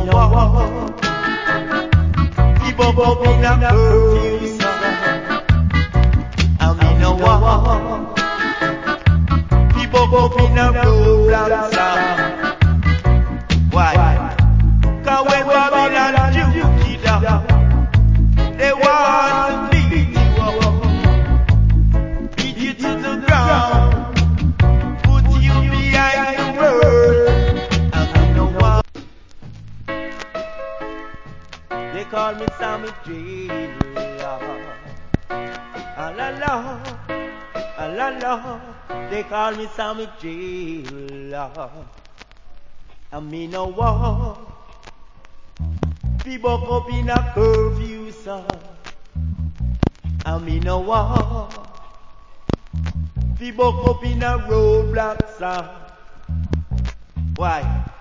no walk. People go in a curfew, I me no walk. People go in a roadblock, why? 'Cause when Babylon juke it up, they want to beat you up, beat you to the ground, put you behind the world. I me no walk. They call me Sammy Jailer. Ah la la, ah la la. They call me Sammy Jailer. I me no walk. Fi buck up in a curfew, sir. I me no walk. Fi buck up in a roadblock, sir. Why?